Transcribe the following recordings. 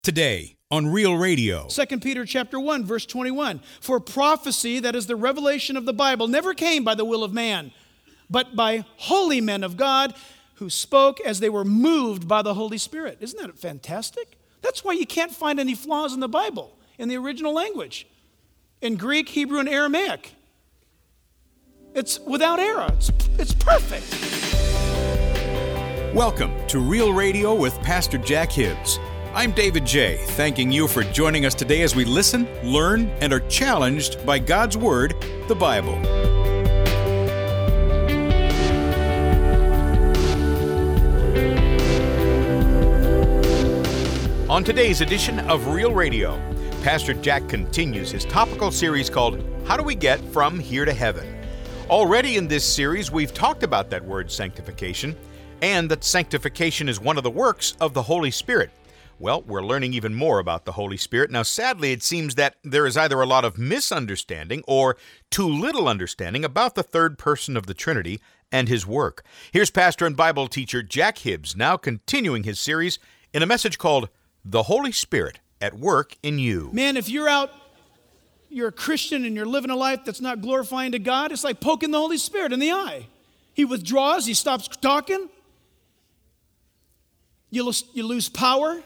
Today on Real Radio. 2 Peter chapter 1, verse 21. For prophecy, that is the revelation of the Bible, never came by the will of man, but by holy men of God who spoke as they were moved by the Holy Spirit. Isn't that fantastic? That's why you can't find any flaws in the Bible, in the original language. In Greek, Hebrew, and Aramaic. It's without error. It's perfect. Welcome to Real Radio with Pastor Jack Hibbs. I'm David J., thanking you for joining us today as we listen, learn, and are challenged by God's Word, the Bible. On today's edition of Real Radio, Pastor Jack continues his topical series called How Do We Get From Here to Heaven? Already in this series, we've talked about that word sanctification, and that sanctification is one of the works of the Holy Spirit. Well, we're learning even more about the Holy Spirit. Now, sadly, it seems that there is either a lot of misunderstanding or too little understanding about the third person of the Trinity and his work. Here's pastor and Bible teacher Jack Hibbs now continuing his series in a message called The Holy Spirit at Work in You. Man, if you're a Christian and you're living a life that's not glorifying to God, it's like poking the Holy Spirit in the eye. He withdraws, he stops talking. You lose power.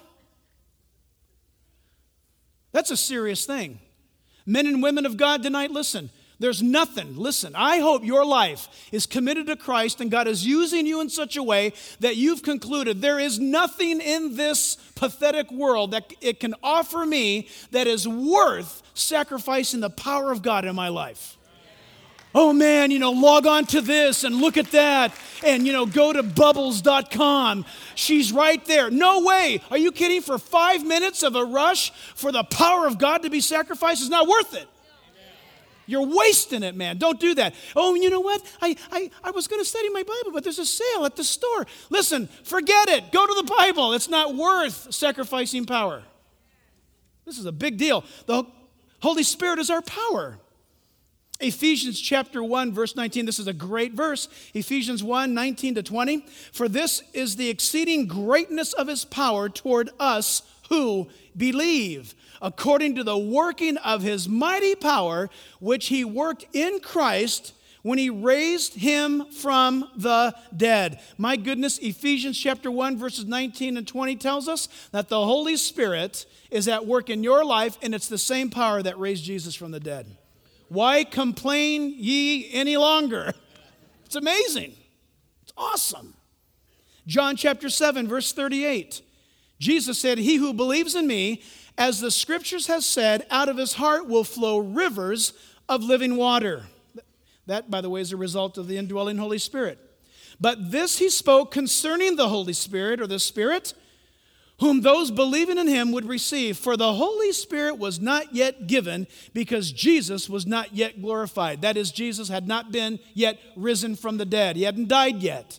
That's a serious thing. Men and women of God tonight, listen. There's nothing, listen, I hope your life is committed to Christ and God is using you in such a way that you've concluded there is nothing in this pathetic world that it can offer me that is worth sacrificing the power of God in my life. Oh man, log on to this and look at that and, go to bubbles.com. She's right there. No way. Are you kidding? For 5 minutes of a rush for the power of God to be sacrificed is not worth it. You're wasting it, man. Don't do that. Oh, you know what? I was going to study my Bible, but there's a sale at the store. Listen, forget it. Go to the Bible. It's not worth sacrificing power. This is a big deal. The Holy Spirit is our power. Ephesians chapter 1, verse 19. This is a great verse. Ephesians 1, 19 to 20. For this is the exceeding greatness of his power toward us who believe, according to the working of his mighty power, which he worked in Christ when he raised him from the dead. My goodness, Ephesians chapter 1, verses 19 and 20 tells us that the Holy Spirit is at work in your life, and it's the same power that raised Jesus from the dead. Why complain ye any longer? It's amazing. It's awesome. John chapter 7, verse 38. Jesus said, he who believes in me, as the scriptures have said, out of his heart will flow rivers of living water. That, by the way, is a result of the indwelling Holy Spirit. But this he spoke concerning the Holy Spirit, or the Spirit, whom those believing in him would receive. For the Holy Spirit was not yet given because Jesus was not yet glorified. That is, Jesus had not been yet risen from the dead. He hadn't died yet.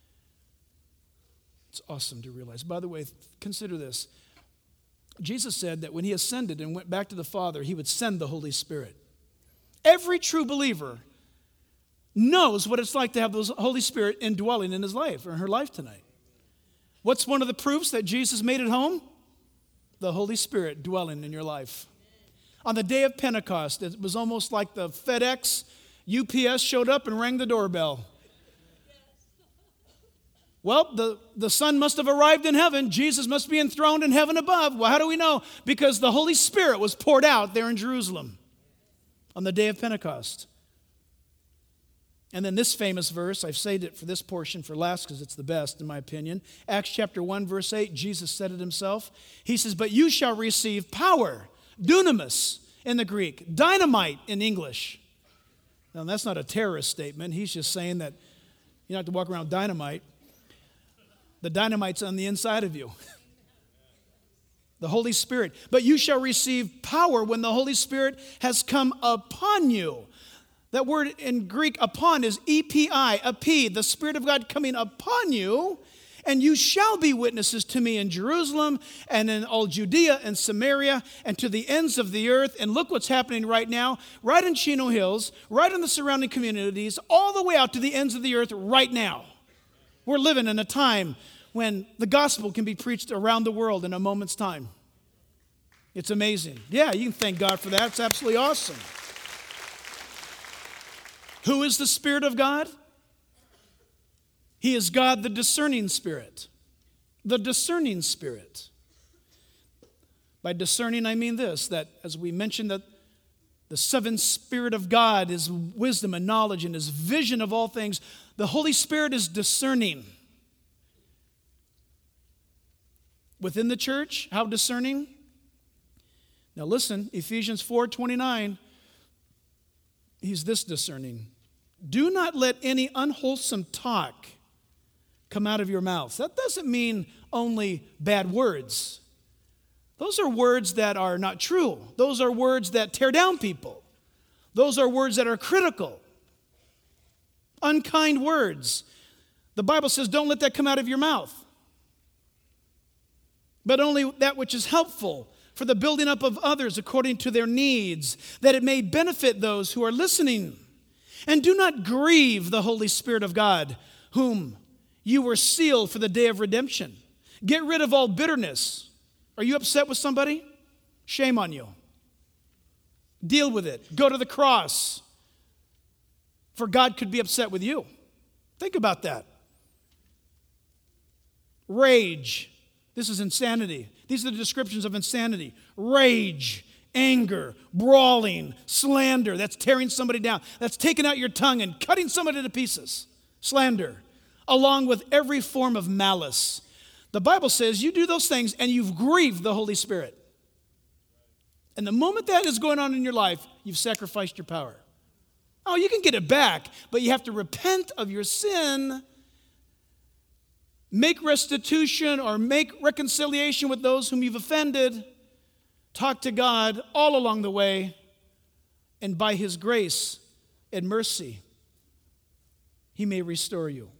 It's awesome to realize. By the way, consider this. Jesus said that when he ascended and went back to the Father, he would send the Holy Spirit. Every true believer knows what it's like to have the Holy Spirit indwelling in his life or in her life tonight. What's one of the proofs that Jesus made it home? The Holy Spirit dwelling in your life. On the day of Pentecost, it was almost like the FedEx, UPS showed up and rang the doorbell. Well, the Son must have arrived in heaven. Jesus must be enthroned in heaven above. Well, how do we know? Because the Holy Spirit was poured out there in Jerusalem on the day of Pentecost. And then this famous verse, I've saved it for this portion for last because it's the best in my opinion. Acts chapter 1, verse 8, Jesus said it himself. He says, but you shall receive power, dunamis in the Greek, dynamite in English. Now, that's not a terrorist statement. He's just saying that you don't have to walk around with dynamite. The dynamite's on the inside of you. The Holy Spirit. But you shall receive power when the Holy Spirit has come upon you. That word in Greek, upon, is epi, epi, the Spirit of God coming upon you, and you shall be witnesses to me in Jerusalem and in all Judea and Samaria and to the ends of the earth. And look what's happening right now, right in Chino Hills, right in the surrounding communities, all the way out to the ends of the earth right now. We're living in a time when the gospel can be preached around the world in a moment's time. It's amazing. Yeah, you can thank God for that. It's absolutely awesome. Who is the Spirit of God? He is God, the discerning Spirit. The discerning Spirit. By discerning, I mean this, that as we mentioned, that the seventh Spirit of God is wisdom and knowledge and is vision of all things. The Holy Spirit is discerning. Within the church, how discerning? Now listen, Ephesians 4:29, he's this discerning. Do not let any unwholesome talk come out of your mouth. That doesn't mean only bad words. Those are words that are not true. Those are words that tear down people. Those are words that are critical. Unkind words. The Bible says don't let that come out of your mouth. But only that which is helpful for the building up of others according to their needs, that it may benefit those who are listening. And do not grieve the Holy Spirit of God, whom you were sealed for the day of redemption. Get rid of all bitterness. Are you upset with somebody? Shame on you. Deal with it. Go to the cross. For God could be upset with you. Think about that. Rage. This is insanity. These are the descriptions of insanity. Rage, anger, brawling, slander. That's tearing somebody down. That's taking out your tongue and cutting somebody to pieces. Slander. Along with every form of malice. The Bible says you do those things and you've grieved the Holy Spirit. And the moment that is going on in your life, you've sacrificed your power. Oh, you can get it back, but you have to repent of your sin, make restitution or make reconciliation with those whom you've offended, talk to God all along the way, and by His grace and mercy, He may restore you.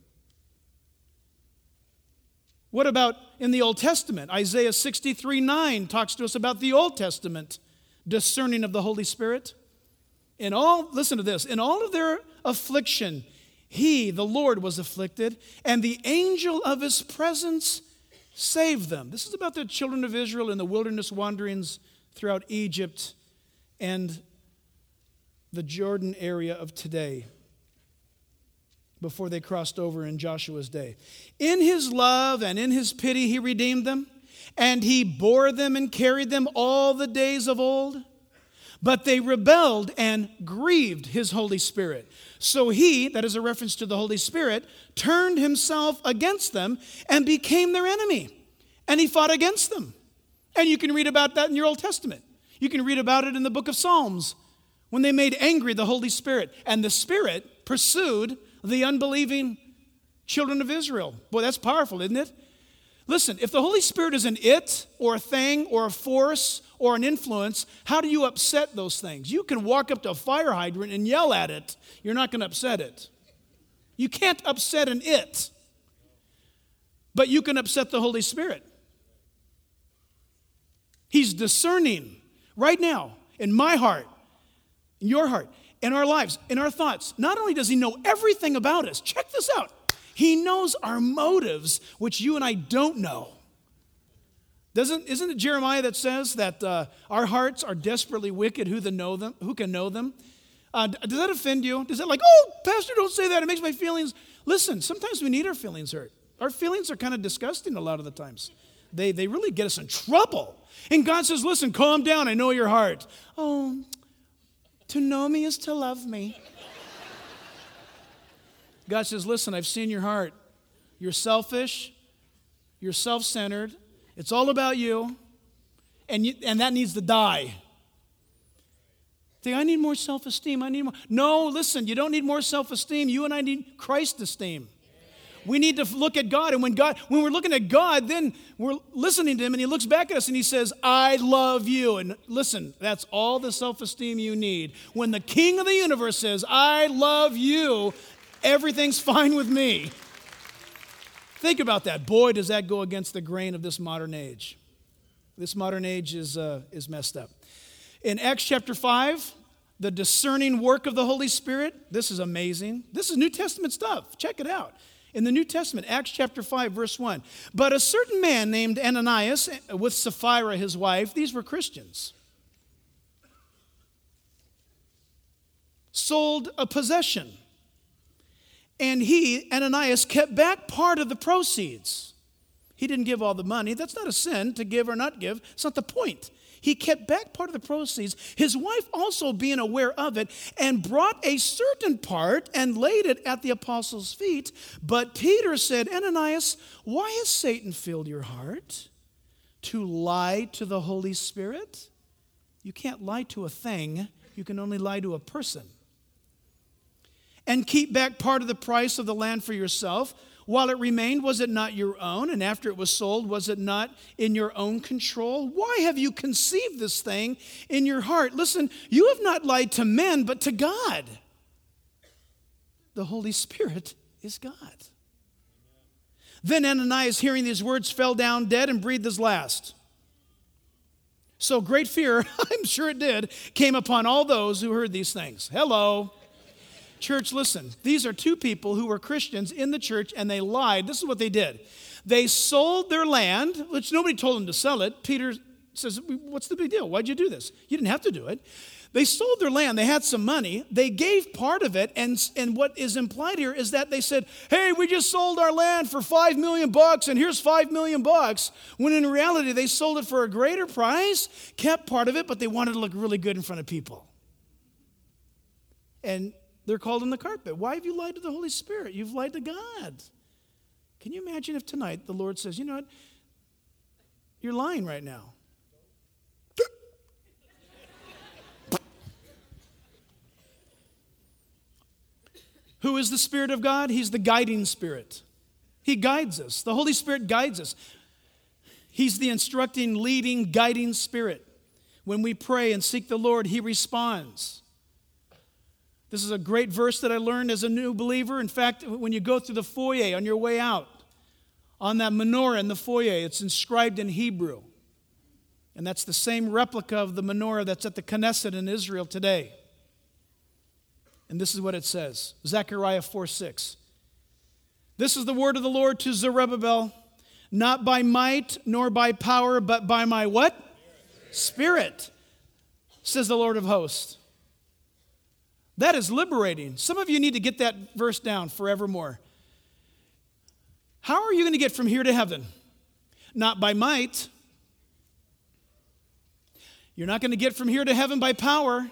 What about in the Old Testament? Isaiah 63:9 talks to us about the Old Testament discerning of the Holy Spirit. Listen to this, in all of their affliction, He, the Lord, was afflicted, and the angel of His presence saved them. This is about the children of Israel in the wilderness wanderings throughout Egypt and the Jordan area of today, before they crossed over in Joshua's day. In His love and in His pity, He redeemed them, and He bore them and carried them all the days of old. But they rebelled and grieved His Holy Spirit. So He, that is a reference to the Holy Spirit, turned Himself against them and became their enemy. And He fought against them. And you can read about that in your Old Testament. You can read about it in the book of Psalms, when they made angry the Holy Spirit. And the Spirit pursued the unbelieving children of Israel. Boy, that's powerful, isn't it? Listen, if the Holy Spirit is an it or a thing or a force or an influence, how do you upset those things? You can walk up to a fire hydrant and yell at it. You're not going to upset it. You can't upset an it. But you can upset the Holy Spirit. He's discerning right now in my heart, in your heart, in our lives, in our thoughts. Not only does He know everything about us, check this out. He knows our motives, which you and I don't know. Isn't it Jeremiah that says that our hearts are desperately wicked, who can know them? Does that offend you? Does that Pastor, don't say that, it makes my feelings. Listen, sometimes we need our feelings hurt. Our feelings are kind of disgusting a lot of the times. They really get us in trouble. And God says, listen, calm down, I know your heart. Oh, to know me is to love me. God says, listen, I've seen your heart. You're selfish. You're self-centered. It's all about you. And that needs to die. Think, I need more self-esteem. I need more. No, listen, you don't need more self-esteem. You and I need Christ's esteem. We need to look at God. And when we're looking at God, then we're listening to Him, and He looks back at us and He says, I love you. And listen, that's all the self-esteem you need. When the King of the universe says, I love you, everything's fine with me. Think about that. Boy, does that go against the grain of this modern age. This modern age is messed up. In Acts chapter 5, the discerning work of the Holy Spirit, this is amazing. This is New Testament stuff. Check it out. In the New Testament, Acts chapter 5, verse 1. But a certain man named Ananias, with Sapphira his wife, these were Christians, sold a possession. And he, Ananias, kept back part of the proceeds. He didn't give all the money. That's not a sin to give or not give. It's not the point. He kept back part of the proceeds, his wife also being aware of it, and brought a certain part and laid it at the apostles' feet. But Peter said, Ananias, why has Satan filled your heart to lie to the Holy Spirit? You can't lie to a thing. You can only lie to a person. And keep back part of the price of the land for yourself. While it remained, was it not your own? And after it was sold, was it not in your own control? Why have you conceived this thing in your heart? Listen, you have not lied to men, but to God. The Holy Spirit is God. Then Ananias, hearing these words, fell down dead and breathed his last. So great fear, I'm sure it did, came upon all those who heard these things. Hello. Church, listen, these are two people who were Christians in the church, and they lied. This is what they did. They sold their land, which nobody told them to sell it. Peter says, what's the big deal? Why'd you do this? You didn't have to do it. They sold their land. They had some money. They gave part of it, and what is implied here is that they said, hey, we just sold our land for $5 million, and here's $5 million, when in reality they sold it for a greater price, kept part of it, but they wanted to look really good in front of people. And they're called on the carpet. Why have you lied to the Holy Spirit? You've lied to God. Can you imagine if tonight the Lord says, you know what? You're lying right now. Who is the Spirit of God? He's the guiding Spirit. He guides us. The Holy Spirit guides us. He's the instructing, leading, guiding Spirit. When we pray and seek the Lord, He responds. This is a great verse that I learned as a new believer. In fact, when you go through the foyer on your way out, on that menorah in the foyer, it's inscribed in Hebrew. And that's the same replica of the menorah that's at the Knesset in Israel today. And this is what it says, Zechariah 4:6. This is the word of the Lord to Zerubbabel, not by might nor by power, but by my what? Spirit, says the Lord of hosts. That is liberating. Some of you need to get that verse down forevermore. How are you going to get from here to heaven? Not by might. You're not going to get from here to heaven by power.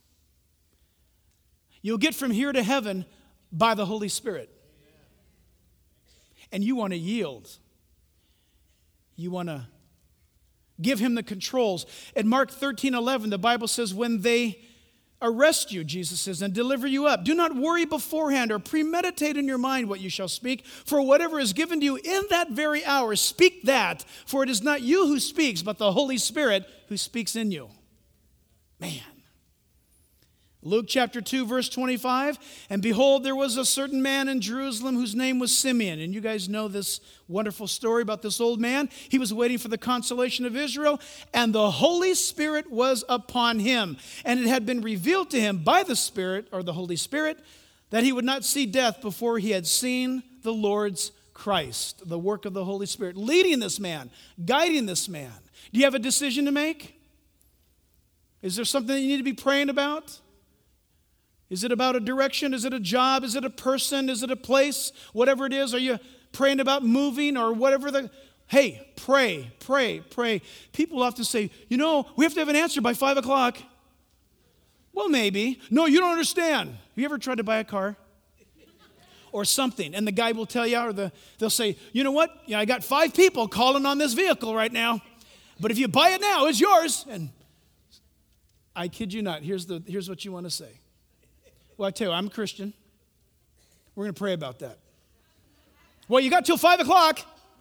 You'll get from here to heaven by the Holy Spirit. And you want to yield. You want to give Him the controls. In Mark 13:11, the Bible says, when they arrest you, Jesus says, and deliver you up, do not worry beforehand or premeditate in your mind what you shall speak, for whatever is given to you in that very hour, speak that, for it is not you who speaks, but the Holy Spirit who speaks in you. Man. Luke chapter 2, verse 25, and behold, there was a certain man in Jerusalem whose name was Simeon. And you guys know this wonderful story about this old man. He was waiting for the consolation of Israel, and the Holy Spirit was upon him. And it had been revealed to him by the Spirit, or the Holy Spirit, that he would not see death before he had seen the Lord's Christ, the work of the Holy Spirit, leading this man, guiding this man. Do you have a decision to make? Is there something that you need to be praying about? Is it about a direction? Is it a job? Is it a person? Is it a place? Whatever it is, are you praying about moving or whatever? Hey, pray, pray, pray. People often say, you know, we have to have an answer by 5 o'clock. Well, maybe. No, you don't understand. Have you ever tried to buy a car? Or something, and the guy will tell you, or they'll say, you know what? Yeah, I got 5 people calling on this vehicle right now, but if you buy it now, it's yours. And I kid you not, here's what you want to say. Well, I tell you, I'm a Christian. We're going to pray about that. Well, you got till 5 o'clock.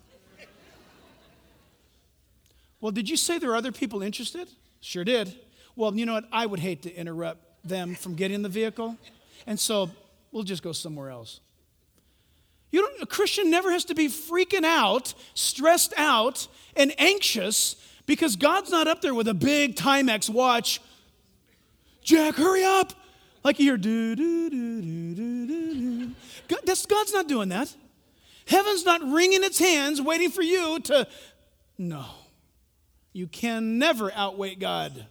Well, did you say there are other people interested? Sure did. Well, you know what? I would hate to interrupt them from getting the vehicle, and so we'll just go somewhere else. A Christian never has to be freaking out, stressed out, and anxious because God's not up there with a big Timex watch. Jack, hurry up. Like you hear, do, do, do, do, do, do. God's not doing that. Heaven's not wringing its hands waiting for you to, no. You can never outwait God.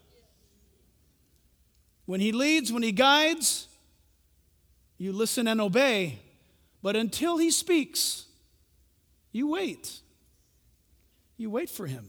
When he leads, when he guides, you listen and obey. But until he speaks, you wait. You wait for him.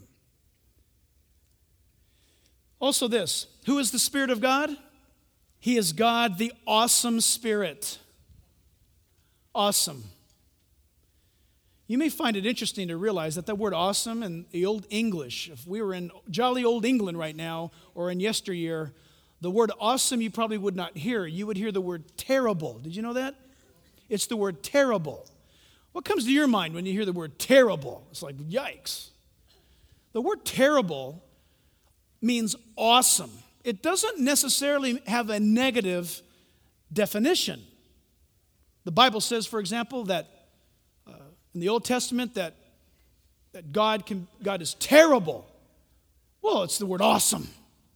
Also this, who is the Spirit of God? He is God, the awesome Spirit. Awesome. You may find it interesting to realize that word awesome in the Old English, if we were in jolly old England right now or in yesteryear, the word awesome you probably would not hear. You would hear the word terrible. Did you know that? It's the word terrible. What comes to your mind when you hear the word terrible? It's like, yikes. The word terrible means awesome. It doesn't necessarily have a negative definition. The Bible says, for example, that in the Old Testament that God is terrible. Well, it's the word awesome.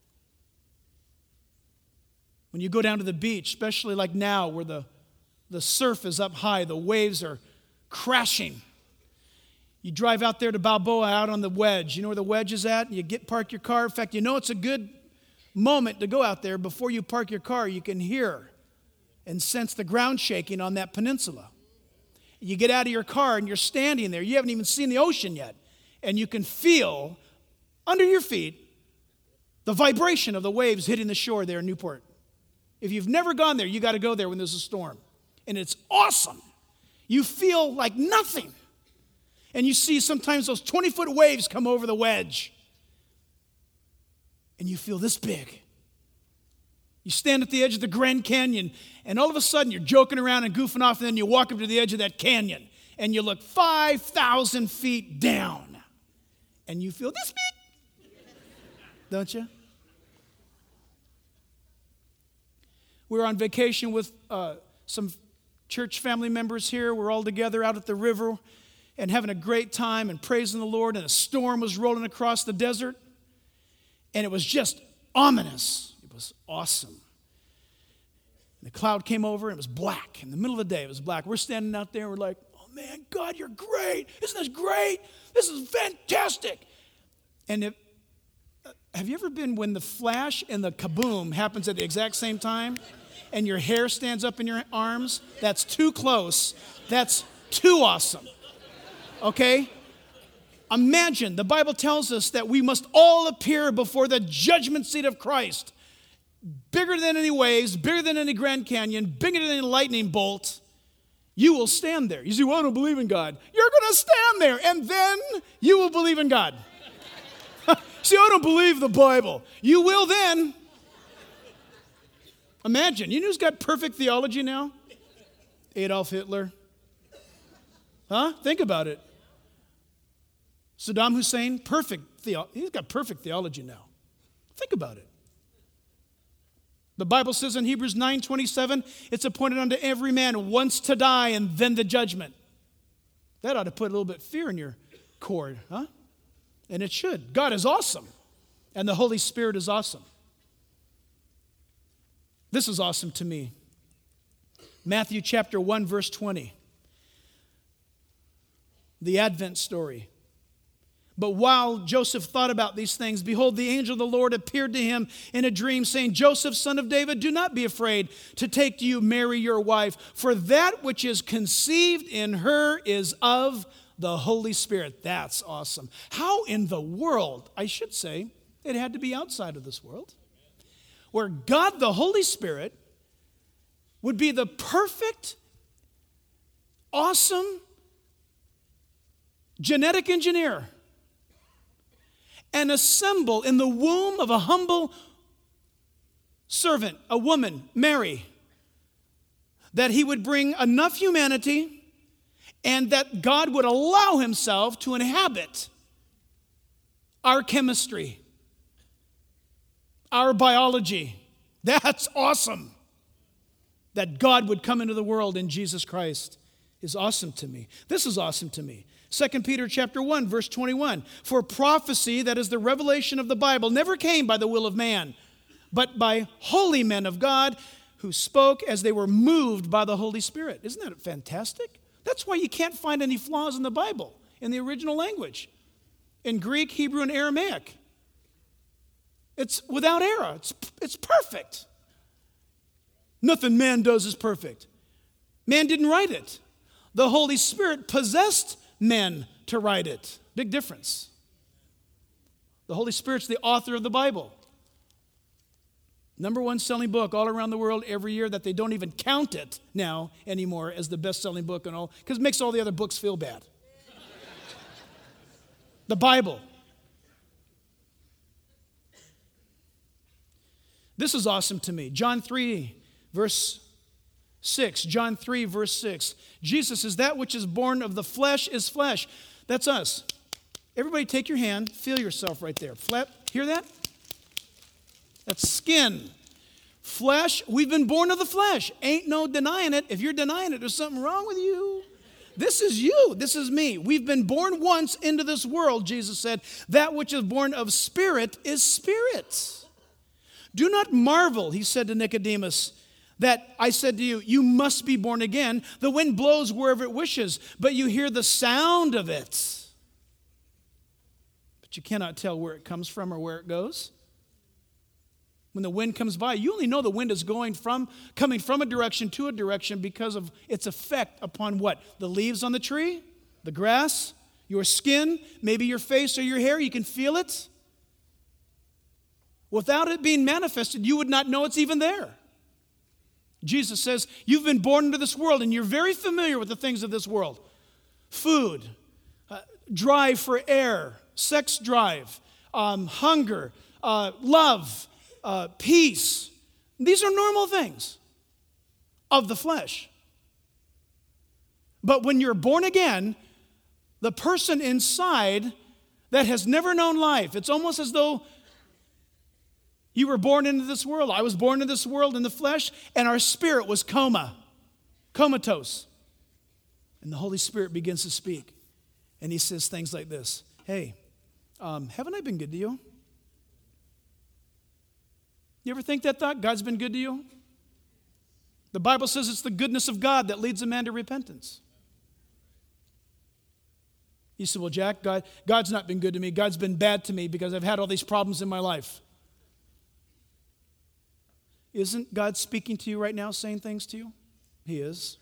When you go down to the beach, especially like now where the surf is up high, the waves are crashing. You drive out there to Balboa out on the wedge. You know where the wedge is at? You park your car. In fact, you know it's a good moment to go out there. Before you park your car, you can hear and sense the ground shaking on that peninsula. You get out of your car and you're standing there. You haven't even seen the ocean yet. And you can feel under your feet the vibration of the waves hitting the shore there in Newport. If you've never gone there, you got to go there when there's a storm. And it's awesome. You feel like nothing. And you see sometimes those 20-foot waves come over the wedge. And you feel this big. You stand at the edge of the Grand Canyon, and all of a sudden you're joking around and goofing off, and then you walk up to the edge of that canyon, and you look 5,000 feet down, and you feel this big. Don't you? We were on vacation with some church family members here. We're all together out at the river and having a great time and praising the Lord, and a storm was rolling across the desert, and it was just ominous. It was awesome. The cloud came over, and it was black. In the middle of the day, it was black. We're standing out there, and we're like, oh, man, God, you're great. Isn't this great? This is fantastic. And have you ever been when the flash and the kaboom happens at the exact same time, and your hair stands up in your arms? That's too close. That's too awesome. Okay? Imagine, the Bible tells us that we must all appear before the judgment seat of Christ. Bigger than any waves, bigger than any Grand Canyon, bigger than any lightning bolt. You will stand there. You say, well, I don't believe in God. You're going to stand there, and then you will believe in God. See, I don't believe the Bible. You will then. Imagine, you know who's got perfect theology now? Adolf Hitler. Huh? Think about it. Saddam Hussein, he's got perfect theology now. Think about it. The Bible says in Hebrews 9:27, it's appointed unto every man once to die and then the judgment. That ought to put a little bit of fear in your cord, huh? And it should. God is awesome, and the Holy Spirit is awesome. This is awesome to me. Matthew chapter 1, verse 20. The Advent story. But while Joseph thought about these things, behold, the angel of the Lord appeared to him in a dream, saying, Joseph, son of David, do not be afraid to take to you Mary, your wife, for that which is conceived in her is of the Holy Spirit. That's awesome. How in the world, I should say, it had to be outside of this world, where God, the Holy Spirit, would be the perfect, awesome, genetic engineer and assemble in the womb of a humble servant, a woman, Mary, that he would bring enough humanity and that God would allow himself to inhabit our chemistry, our biology. That's awesome. That God would come into the world in Jesus Christ is awesome to me. This is awesome to me. 2 Peter chapter 1, verse 21. For prophecy, that is the revelation of the Bible, never came by the will of man, but by holy men of God who spoke as they were moved by the Holy Spirit. Isn't that fantastic? That's why you can't find any flaws in the Bible, in the original language, in Greek, Hebrew, and Aramaic. It's without error. It's perfect. Nothing man does is perfect. Man didn't write it. The Holy Spirit possessed men to write it. Big difference. The Holy Spirit's the author of the Bible. Number one selling book all around the world every year, that they don't even count it now anymore as the best-selling book and all, because it makes all the other books feel bad. The Bible. This is awesome to me. John 3, verse 6. John 3, verse 6. Jesus says, that which is born of the flesh is flesh. That's us. Everybody take your hand, feel yourself right there. Hear that? That's skin. Flesh, we've been born of the flesh. Ain't no denying it. If you're denying it, there's something wrong with you. This is you. This is me. We've been born once into this world, Jesus said. That which is born of spirit is spirit. Do not marvel, he said to Nicodemus, that I said to you, you must be born again. The wind blows wherever it wishes, but you hear the sound of it. But you cannot tell where it comes from or where it goes. When the wind comes by, you only know the wind is coming from a direction to a direction because of its effect upon what? The leaves on the tree, the grass, your skin, maybe your face or your hair. You can feel it. Without it being manifested, you would not know it's even there. Jesus says, you've been born into this world, and you're very familiar with the things of this world. Food, drive for air, sex drive, hunger, love, peace. These are normal things of the flesh. But when you're born again, the person inside that has never known life, it's almost as though you were born into this world. I was born into this world in the flesh, and our spirit was comatose. And the Holy Spirit begins to speak. And he says things like this. Hey, haven't I been good to you? You ever think that thought? God's been good to you? The Bible says it's the goodness of God that leads a man to repentance. You say, well, Jack, God's not been good to me. God's been bad to me because I've had all these problems in my life. Isn't God speaking to you right now, saying things to you? He is.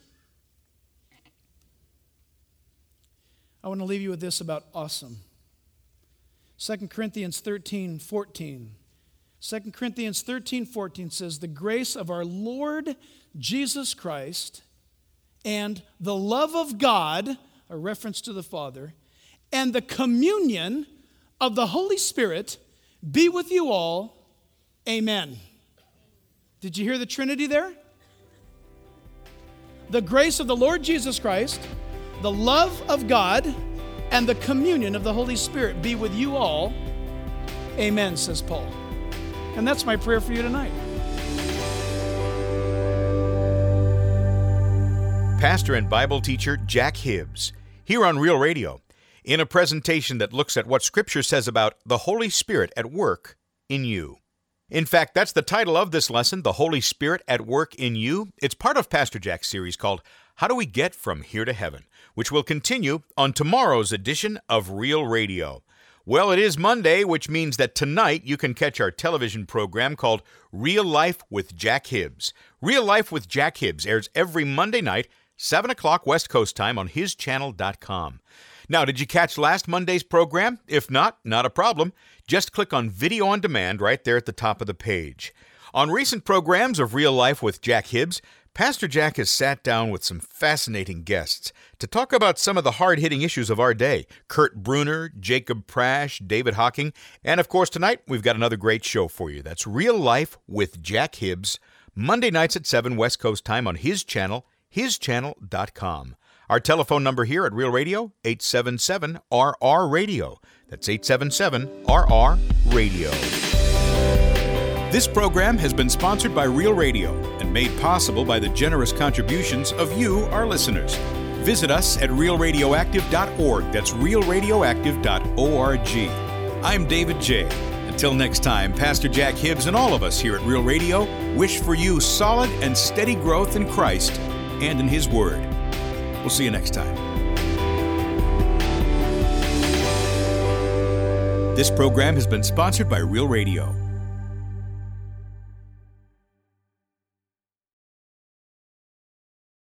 I want to leave you with this about awesome. 2 Corinthians 13:14. 2 Corinthians 13:14 says, the grace of our Lord Jesus Christ and the love of God, a reference to the Father, and the communion of the Holy Spirit be with you all. Amen. Did you hear the Trinity there? The grace of the Lord Jesus Christ, the love of God, and the communion of the Holy Spirit be with you all. Amen, says Paul. And that's my prayer for you tonight. Pastor and Bible teacher Jack Hibbs, here on Real Radio, in a presentation that looks at what Scripture says about the Holy Spirit at work in you. In fact, that's the title of this lesson, The Holy Spirit at Work in You. It's part of Pastor Jack's series called How Do We Get From Here to Heaven, which will continue on tomorrow's edition of Real Radio. Well, it is Monday, which means that tonight you can catch our television program called Real Life with Jack Hibbs. Real Life with Jack Hibbs airs every Monday night, 7 o'clock West Coast time on hischannel.com. Now, did you catch last Monday's program? If not, not a problem. Just click on Video on Demand right there at the top of the page. On recent programs of Real Life with Jack Hibbs, Pastor Jack has sat down with some fascinating guests to talk about some of the hard-hitting issues of our day. Kurt Bruner, Jacob Prasch, David Hocking, and of course tonight we've got another great show for you. That's Real Life with Jack Hibbs, Monday nights at 7 West Coast time on his channel, hischannel.com. Our telephone number here at Real Radio, 877-RR-RADIO. That's 877-RR-RADIO. This program has been sponsored by Real Radio and made possible by the generous contributions of you, our listeners. Visit us at realradioactive.org. That's realradioactive.org. I'm David J. Until next time, Pastor Jack Hibbs and all of us here at Real Radio wish for you solid and steady growth in Christ and in His Word. We'll see you next time. This program has been sponsored by Real Radio.